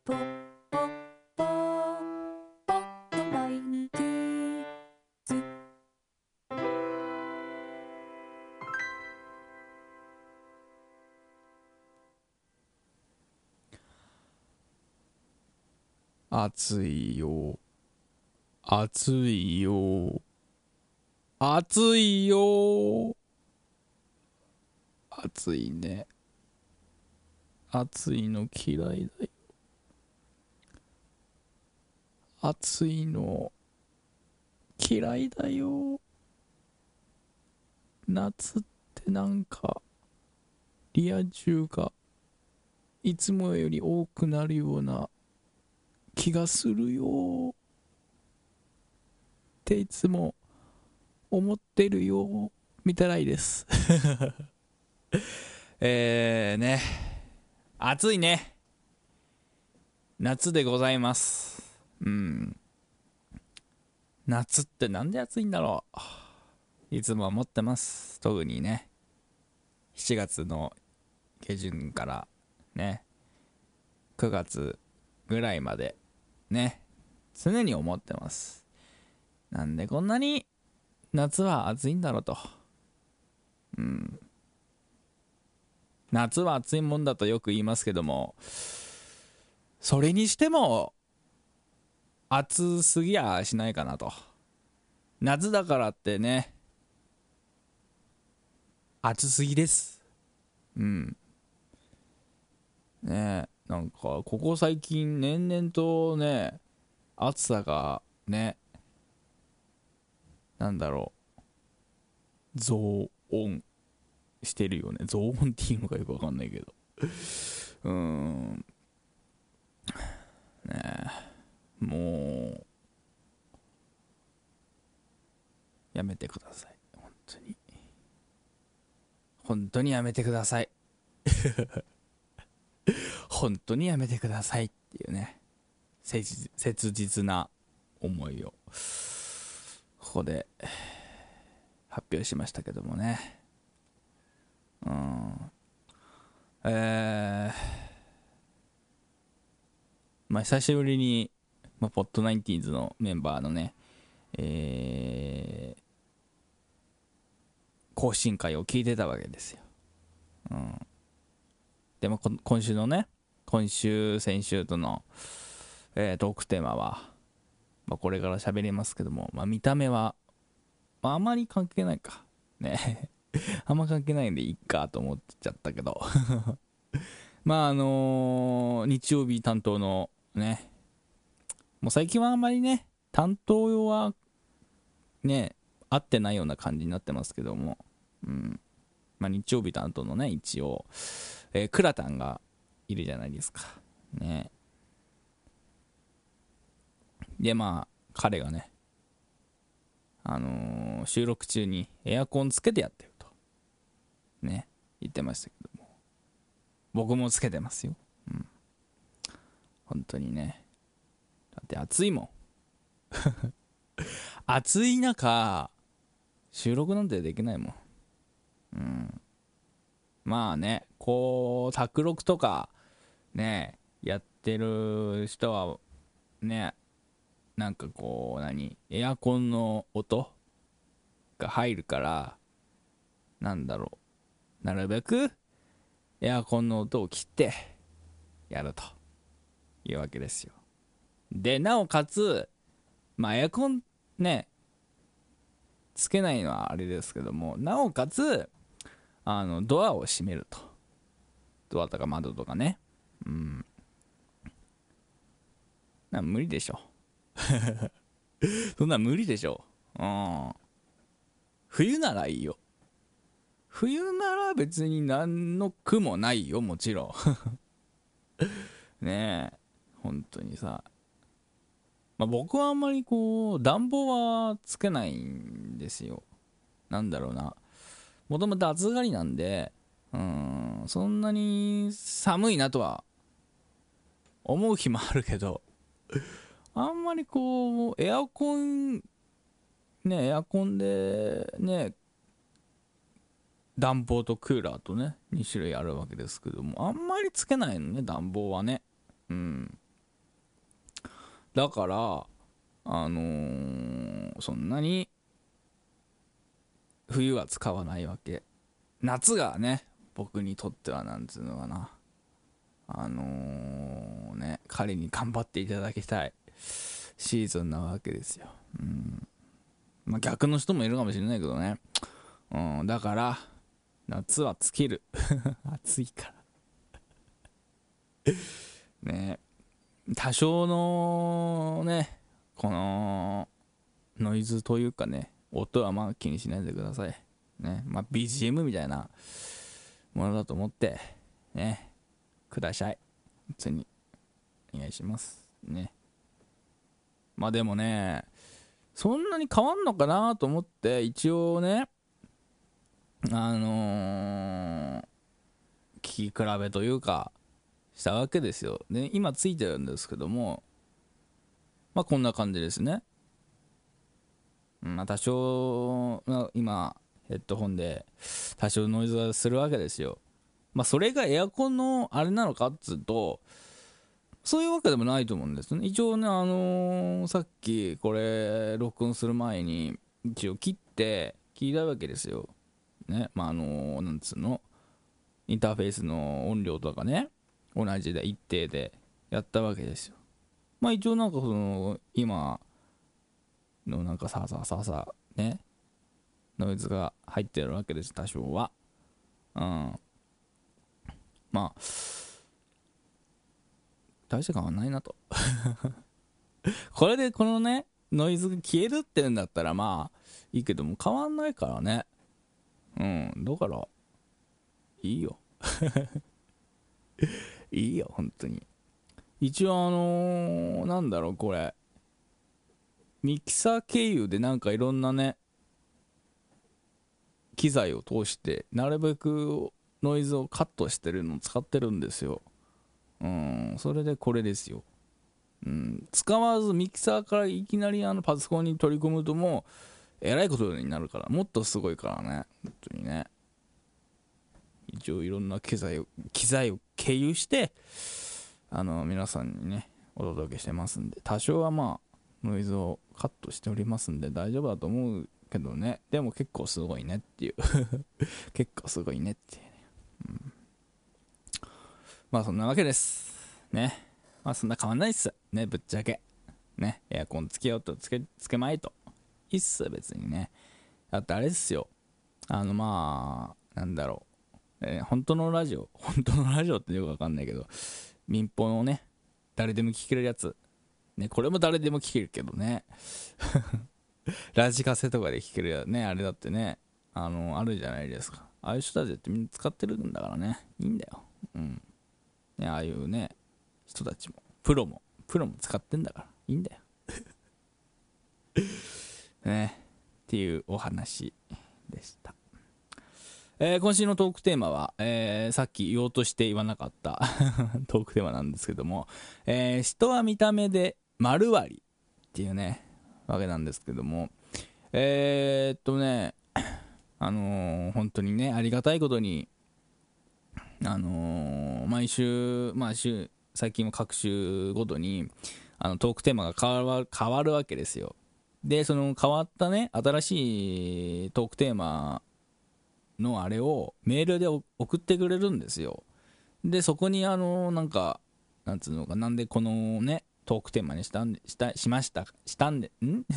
ポッポッポポッと毎日ず暑いよ暑いよ暑いよ暑いね。暑いの嫌いだよ。暑いの嫌いだよ。夏ってなんかリア充がいつもより多くなるような気がするよっていつも思ってるよみたらいですね、暑いね。夏でございます。うん。夏ってなんで暑いんだろう。いつも思ってます。特にね、7月の下旬からね、9月ぐらいまでね、常に思ってます。なんでこんなに夏は暑いんだろうと。うん。夏は暑いもんだとよく言いますけども、それにしても暑すぎやしないかなと。夏だからってね、暑すぎです。うん。ねえ、なんかここ最近年々とね、暑さがね、なんだろう、増温してるよね。増温っていうのかよくわかんないけど。うーん、もう、やめてください。本当に。本当にやめてください。本当にやめてくださいっていうね、切実な思いを、ここで発表しましたけどもね。うん。まあ久しぶりに、ポッドナインティーズのメンバーのね、更新会を聞いてたわけですよ。うん。でも今週のね、今週、先週との、トークテーマは、これから喋りますけども、見た目は、あまり関係ないか。ね。あんま関係ないんでいいかと思っちゃったけど。日曜日担当のね、もう最近はあんまりね、担当はね、合ってないような感じになってますけども、うん。日曜日担当のね、一応、クラタンがいるじゃないですか。ね。で、彼がね、収録中にエアコンつけてやってると、ね、言ってましたけども、僕もつけてますよ。うん。本当にね。だって暑いもん。暑い中、収録なんてできないもん。うん。こう、卓録とか、ね、やってる人は、ね、なんかこう、エアコンの音が入るから、なんだろなるべくエアコンの音を切ってやるというわけですよ。で、なおかつ、エアコンね、つけないのはあれですけども、なおかつ、ドアを閉めると。ドアとか窓とかね。うん。無理でしょ。そんなん無理でしょ。うん。冬ならいいよ。冬なら別に何の苦もないよ、もちろん。ねえ。本当にさ。僕はあんまりこう、暖房はつけないんですよ。なんだろうな。もともと暑がりなんで、そんなに寒いなとは思う日もあるけど、あんまりこう、エアコンでね、暖房とクーラーとね、2種類あるわけですけども、あんまりつけないのね、暖房はね。うん。 だからそんなに冬は使わないわけ。夏がね、僕にとってはなんつうのかな、彼に頑張っていただきたいシーズンなわけですよ。まあ逆の人もいるかもしれないけどね。だから夏は尽きる。暑いからね。多少のね、このノイズというかね、音はまあ気にしないでくださいね。まあ BGM みたいなものだと思ってね、ください。普通にお願いしますね。まあでもね、そんなに変わんのかなと思って一応ね、聞き比べというかしたわけですよ。で今ついてるんですけども、まあこんな感じですね。まあ多少今ヘッドホンで多少ノイズがするわけですよ。まあそれがエアコンのあれなのかっつうと、そういうわけでもないと思うんですね。一応ね、さっきこれ録音する前に一応切って聞いたわけですよね。まあなんつうの、インターフェースの音量とかね、同じで一定でやったわけですよ。まあ一応なんかその今のなんかさーさーさーさーね、ノイズが入ってるわけです、多少は。まあ大して変わんないなと。これでこのねノイズが消えるってんだったらまあいいけども、変わんないからね。だからいいよ。いいよ本当に。一応なんだろうこれ、ミキサー経由でなんかいろんなね機材を通してなるべくノイズをカットしてるのを使ってるんですよ。それでこれですよ。使わずミキサーからいきなりパソコンに取り込むともうえらいことになるから、もっとすごいからね本当にね。一応いろんな機材を経由して皆さんにねお届けしてますんで、多少はまあノイズをカットしておりますんで大丈夫だと思うけどね。でも結構すごいねっていう。結構すごいねっていうね。まあそんなわけですね。まあそんな変わんないっすね、ぶっちゃけね。エアコンつけようとつけまいといいっす別にね。だってあれっすよ、まあなんだろう、本当のラジオってよくわかんないけど、民放のね誰でも聞けるやつね、これも誰でも聞けるけどね。ラジカセとかで聞けるやね、あれだってね、あるじゃないですか。ああいう人たちってみんな使ってるんだからね、いいんだよ。ね、ああいうね人たちもプロも使ってんだからいいんだよ。ね、っていうお話でした。今週のトークテーマは、さっき言おうとして言わなかったトークテーマなんですけども、人は見た目で丸割りっていうねわけなんですけども、本当にねありがたいことに毎週最近も各週ごとにトークテーマが変わるわけですよ。でその変わったね新しいトークテーマのあれをメールで送ってくれるんですよ。でそこになんかなんつうのか、なんでこのねトークテーマにしましたしたんで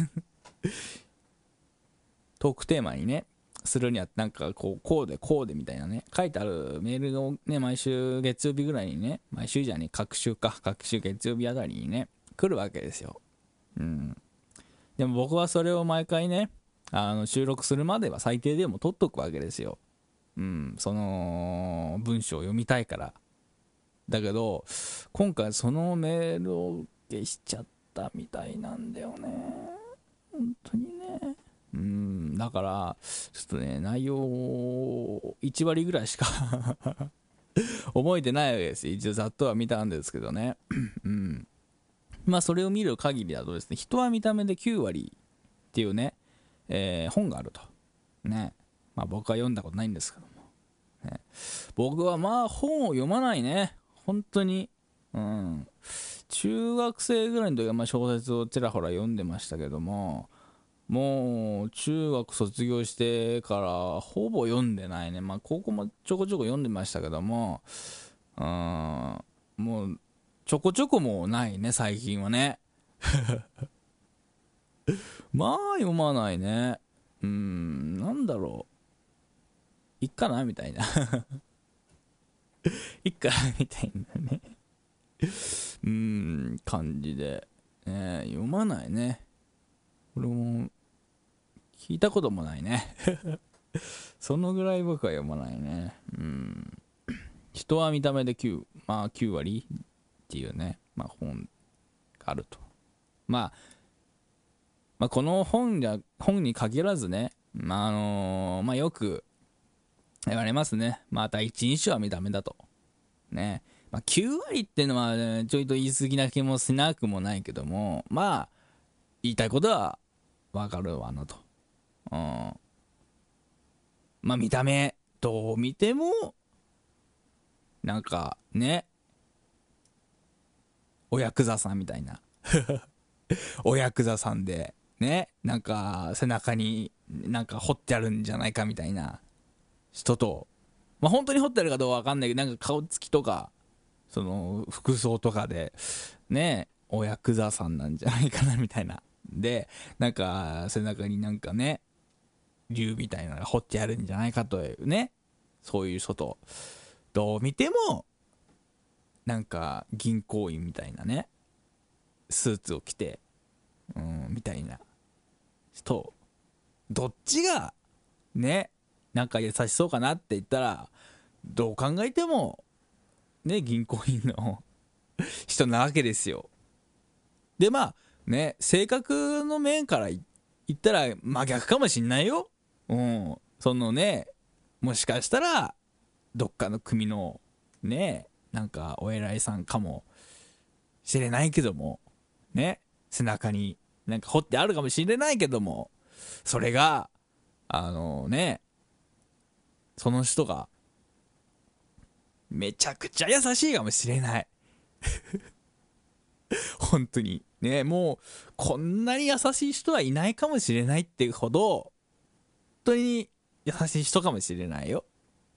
トークテーマにねするにはなんかこうでみたいなね書いてあるメールをね毎週月曜日ぐらいにね、毎週じゃねえ各週月曜日あたりにね来るわけですよ。でも僕はそれを毎回ね収録するまでは最低でも取っとくわけですよ。その文章を読みたいから。だけど今回そのメールを消しちゃったみたいなんだよね、本当にね。だからちょっとね内容1割ぐらいしか覚えてないわけですよ。一応ざっとは見たんですけどね。まあそれを見る限りだとですね、人は見た目で9割っていうね、本があるとね。まあ僕は読んだことないんですけども、ね、僕はまあ本を読まないね本当に。 中学生ぐらいの時はまあ小説をちらほら読んでましたけども、もう中学卒業してからほぼ読んでないね。まあ高校もちょこちょこ読んでましたけども、もうちょこちょこもうないね、最近はね。まあ読まないね。なんだろう、いっかなみたいな。いっかなみたいなね。感じで、読まないね。俺も聞いたこともないね。そのぐらい僕は読まないね。人は見た目でまあ9割っていうね、まあ本があると。まあ、この本に限らずね、まあよく言われますね。まあ第一印象は見た目だと。ね。まあ9割っていうのは、ね、ちょいと言い過ぎな気もしなくもないけども、まあ、言いたいことはわかるわなと。まあ見た目、どう見ても、なんかね、おヤクザさんみたいな。おヤクザさんで、ね、なんか背中になんか彫ってあるんじゃないかみたいな人と、まあ本当に彫ってあるかどうかわかんないけど、なんか顔つきとか、その服装とかで、ね、おヤクザさんなんじゃないかなみたいな。で、なんか背中になんかね、竜みたいなのが彫ってあるんじゃないかというね、そういう人と、どう見ても、なんか銀行員みたいなね、スーツを着て、みたいな人、どっちがね、なんか優しそうかなって言ったら、どう考えてもね、銀行員の人なわけですよ。でまあね、性格の面から言ったら真逆かもしんないよ。そのね、もしかしたらどっかの組のね、なんかお偉いさんかもしれないけどもね、背中になんか彫ってあるかもしれないけども、それがね、その人がめちゃくちゃ優しいかもしれない。本当にね、もうこんなに優しい人はいないかもしれないっていうほど本当に優しい人かもしれないよ。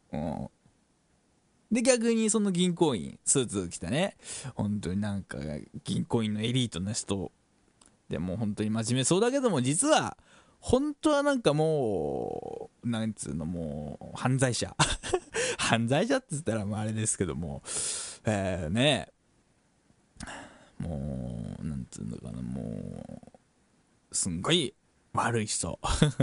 で逆にその銀行員スーツ着たね、本当になんか銀行員のエリートな人でも本当に真面目そうだけども、実は本当はなんかもうなんつうの、もう犯罪者犯罪者って言ったらまああれですけども、ね、もうなんつうのかな、もうすんごい悪い人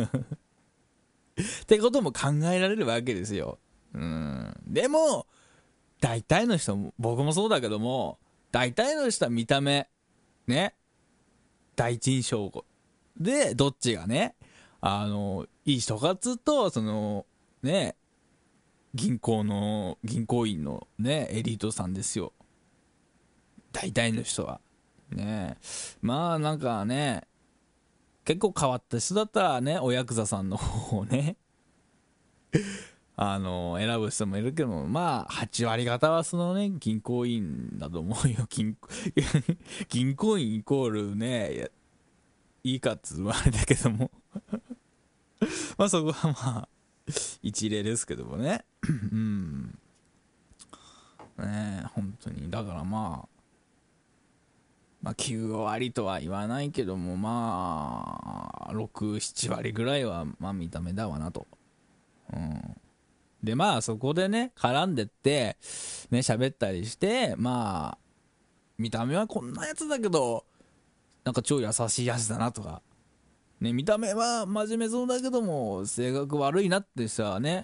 ってことも考えられるわけですよ。でも大体の人、僕もそうだけども、大体の人は見た目ね、第一印象でどっちがね、いい人かっつうと、そのね、銀行員のねエリートさんですよ、大体の人はね。まあなんかね、結構変わった人だったらね、おヤクザさんの方をね選ぶ人もいるけども、まあ8割方はそのね、銀行員だと思うよ。銀行員イコールね、いいかっつうのはあれだけどもまあそこはまあ一例ですけどもね。ねえ、本当にだからまあ9割とは言わないけども、まあ67割ぐらいはまあ見た目だわなと。でまあそこでね絡んでってね喋ったりして、まあ見た目はこんなやつだけどなんか超優しいやつだなとかね、見た目は真面目そうだけども性格悪いなって人はね、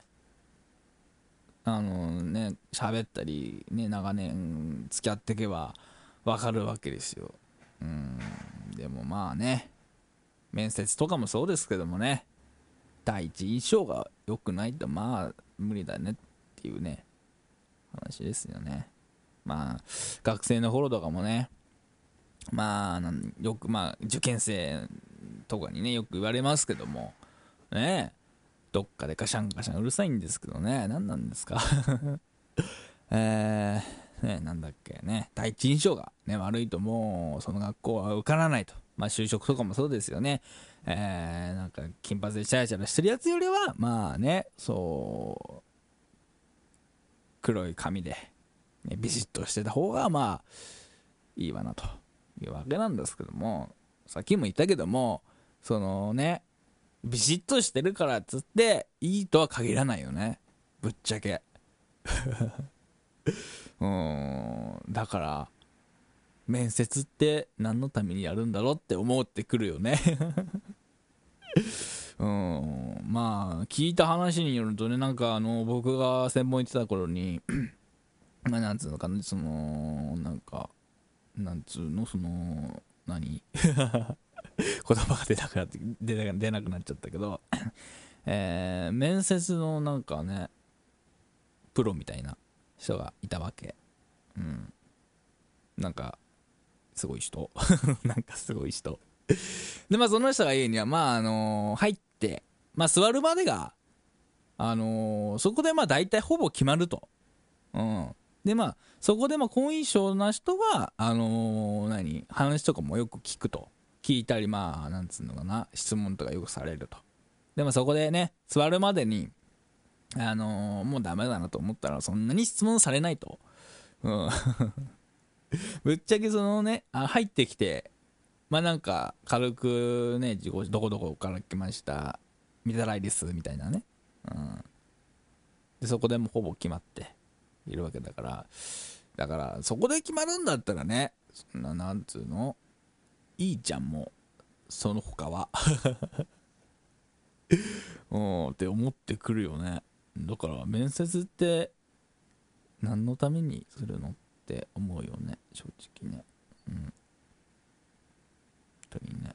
喋ったりね、長年付き合っていけばわかるわけですよ。でもまあね、面接とかもそうですけどもね、第一印象が良くないとまあ無理だねっていうね話ですよね。まあ学生の頃とかもね、まあよくまあ受験生とかにねよく言われますけどもね、どっかでカシャンカシャンうるさいんですけどね、何なんですかね、なんだっけね、第一印象が、ね、悪いともうその学校は受からないと。まあ就職とかもそうですよね。なんか金髪でチャラチャラしてるやつよりはまあね、そう黒い髪で、ね、ビシッとしてた方がまあいいわなというわけなんですけども、さっきも言ったけども、そのね、ビシッとしてるからっつっていいとは限らないよね、ぶっちゃけ。だから面接って何のためにやるんだろうって思ってくるよね。まあ聞いた話によるとね、なんか僕が専門行ってた頃にまあなんつうのかな、そのなんかなんつうの、その何言葉が出なくなっちゃったけど面接のなんかねプロみたいな人がいたわけ。なんかすごい人なんかすごい人で、まあその人が言うには、まあ入って、まあ座るまでがそこでまあ大体ほぼ決まると。でまあそこでまあ好印象な人は話とかもよく聞いたり、まあなんつうのかな、質問とかよくされると。でもそこでね座るまでにもうダメだなと思ったらそんなに質問されないと。ぶっちゃけそのね入ってきて、まあなんか軽くねどこどこから来ました見たらいですみたいなね、でそこでもほぼ決まっているわけだから、そこで決まるんだったらね、そんななんつうのいいじゃん、もうその他はって思ってくるよね。だから面接って何のためにするのって思うよね、正直ね。本当にね。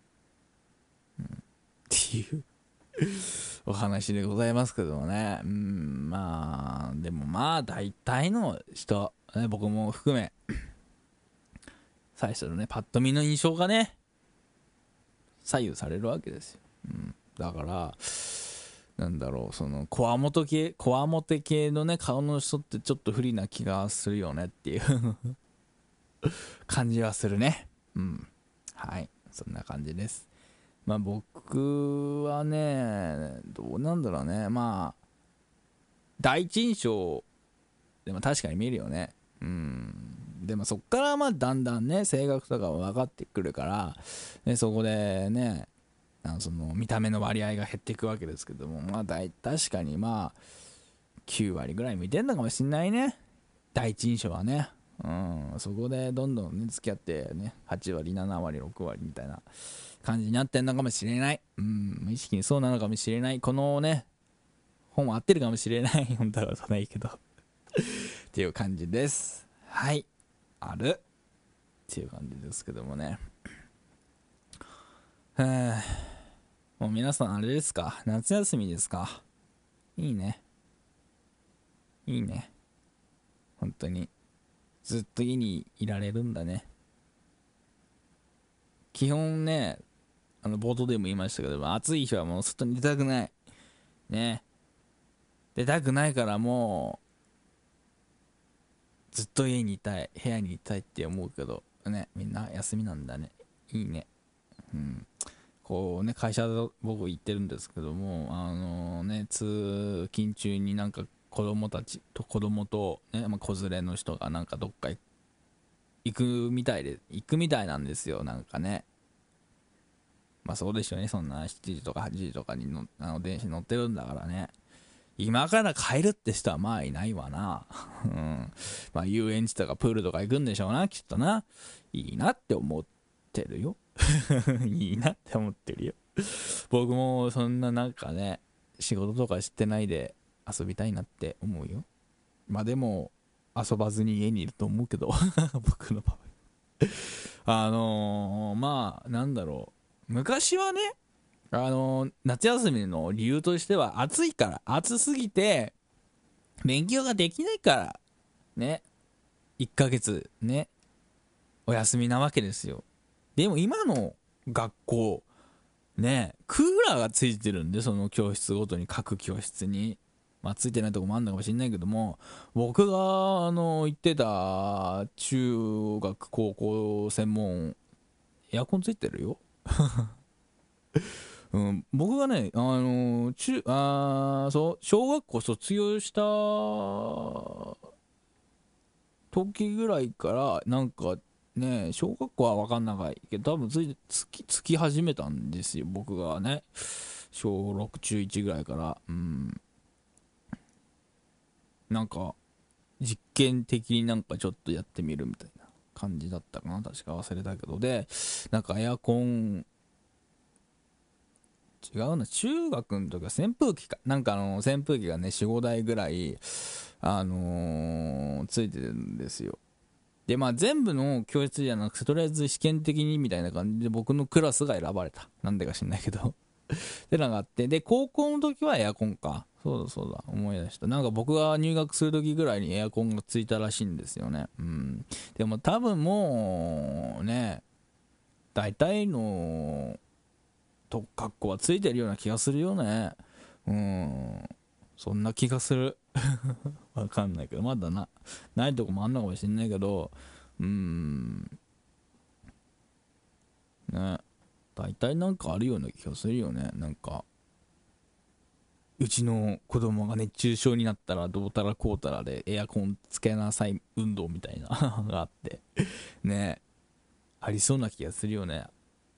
っていうお話でございますけどもね。まあでもまあ大体の人、ね、僕も含め最初のねパッと見の印象がね左右されるわけですよ。だからなんだろう、そのこわもて系のね顔の人ってちょっと不利な気がするよねっていう感じはするね。はい、そんな感じです。まあ僕はね、どうなんだろうね、まあ第一印象でも確かに見るよね。でもそっからまあだんだんね性格とか分かってくるから、ね、そこでねその見た目の割合が減っていくわけですけども、まあ確かにまあ9割ぐらい見てんのかもしんないね、第一印象はね。そこでどんどんね付き合ってね8割7割6割みたいな感じになってんのかもしれない。無意識にそうなのかもしれない。このね本は合ってるかもしれない。本当はことないけどっていう感じです。はい、あるっていう感じですけどもね。もう皆さんあれですか、夏休みですか。いいね本当にずっと家にいられるんだね。基本ね冒頭でも言いましたけど、暑い日はもう外に出たくないね。出たくないからもうずっと家にいたい、部屋にいたいって思うけどね、みんな休みなんだね。いいね。こうね会社僕行ってるんですけども、通勤中になんか子供とね、子連れの人がなんかどっか行くみたいなんですよ、なんかね。まあそうでしょうね、そんな7時とか8時とかに電車乗ってるんだからね。今から帰るって人はまあいないわな。まあ遊園地とかプールとか行くんでしょうな、きっとな。いいなって思ってるよ。いいなって思ってるよ。僕もそんななんかね仕事とかしてないで遊びたいなって思うよ。まあでも遊ばずに家にいると思うけど僕の場合まあなんだろう、昔はね夏休みの理由としては暑すぎて勉強ができないからね1ヶ月ねお休みなわけですよ。でも今の学校ねクーラーがついてるんで、その教室ごとに各教室にまあついてないとこもあるのかもしれないけども、僕が行ってた中学高校専門エアコンついてるよ。うん、僕がね、そう小学校卒業した時ぐらいからなんかね、小学校は分かんないけど多分つき始めたんですよ、僕がね。小6中1ぐらいから、なんか実験的になんかちょっとやってみるみたいな感じだったかな、確か忘れたけど。でなんかエアコン、違うな、中学の時は扇風機かなんか、扇風機がね45台ぐらいついてるんですよ。でまあ全部の教室じゃなくてとりあえず試験的にみたいな感じで僕のクラスが選ばれた、なんでか知んないけどでなんかあって、で高校の時はエアコンか、そうだそうだ思い出した。なんか僕が入学する時ぐらいにエアコンがついたらしいんですよね。でも多分もうね、大体の学校はついてるような気がするよね。そんな気がする。わかんないけど、まだないとこもあんのかもしんないけど、ね、大体なんかあるような気がするよね。なんかうちの子供が熱中症になったらどうたらこうたらでエアコンつけなさい運動みたいながあってね、ありそうな気がするよね。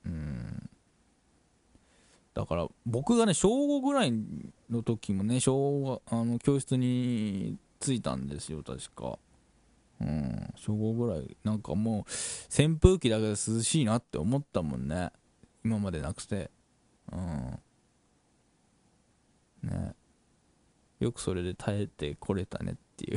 だから僕がね小5ぐらいの時もね教室に着いたんですよ確か。小5ぐらいなんかもう扇風機だけで涼しいなって思ったもんね、今までなくて。ね、よくそれで耐えてこれたねっていう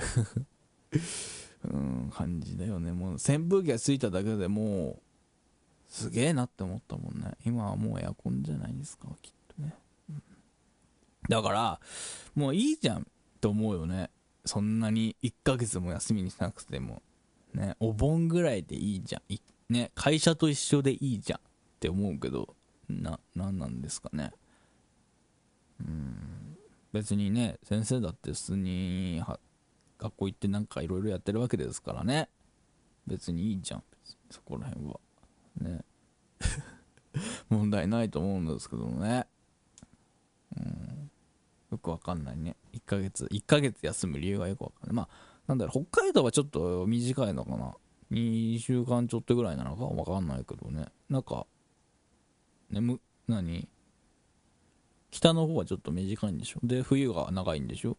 感じだよね。もう扇風機がついただけでもうすげえなって思ったもんね。今はもうエアコンじゃないですかきっとね。だからもういいじゃんと思うよね。そんなに1ヶ月も休みにしなくてもね、お盆ぐらいでいいじゃんね、会社と一緒でいいじゃんって思うけど、なんなんですかね。別にね先生だって普通に学校行ってなんかいろいろやってるわけですからね、別にいいじゃん、別にそこら辺はね問題ないと思うんですけどね。よくわかんないね。1ヶ月休む理由がよくわかんない。まあなんだろう、北海道はちょっと短いのかな、2週間ちょっとぐらいなのかわかんないけどね。なんかね、何北の方はちょっと短いんでしょ、で冬が長いんでしょ。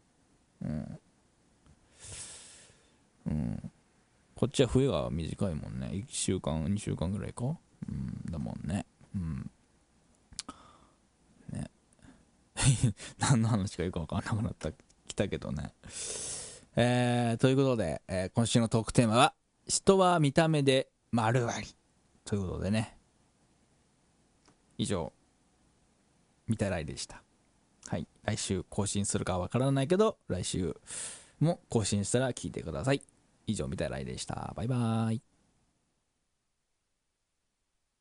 こっちは冬が短いもんね。1週間2週間ぐらいか。だもんね。ね何の話かよく分かんなくなってきたけどね。ということで、今週のトークテーマは人は見た目で丸割りということでね、以上みたらいでした。はい、来週更新するかわからないけど来週も更新したら聞いてください。以上みたらいでした。バイバーイ。